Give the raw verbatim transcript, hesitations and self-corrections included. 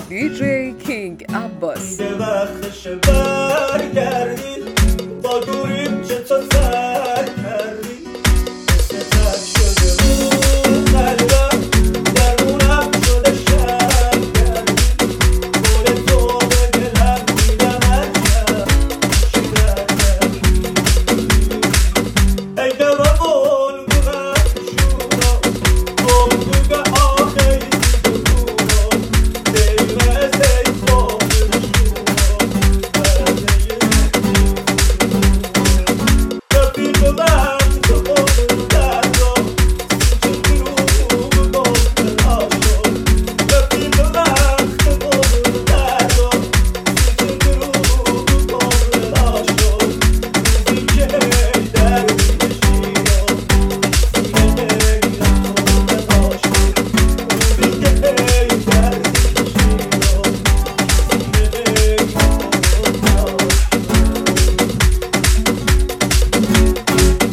دی جی کینگ عباس. دیگه وقتش برگردید با دوریم چه تا سر